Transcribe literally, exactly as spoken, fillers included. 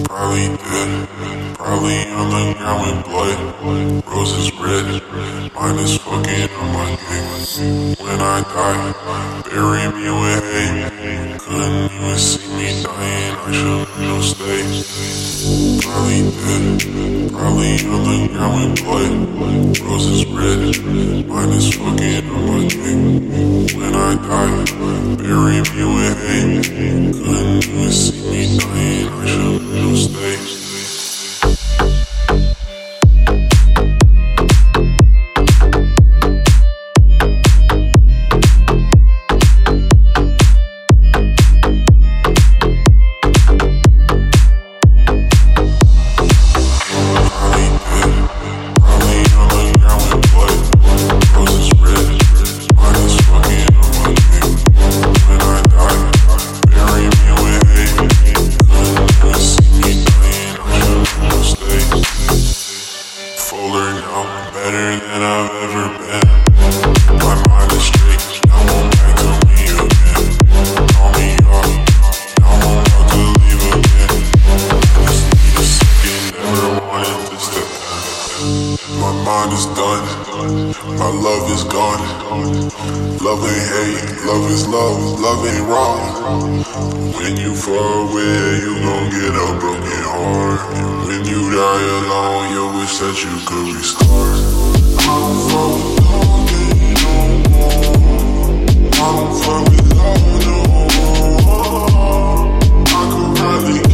Probably dead, probably on the ground with blood. Roses red, mine is fucking on my dick. When I die, bury me with hate. Couldn't even see me dying, I should've no stay. Probably dead, probably on the ground with blood. Roses red, mine is fucking on my dick. When I die, bury me with hate. Couldn't even see me dying, I should've no stay. Better than I've ever been. My mind is straight, now I'm back to me again. Call me up, now I'm about to leave again. Just need a second, never wanted this to end. My mind is done, my love is gone. Love ain't hate, love is love, love ain't wrong. When you far away, you gon' get a broken heart. When you die alone, you wish that you could restart. I don't fuck with love no more. I don't fuck with love no more. I could rally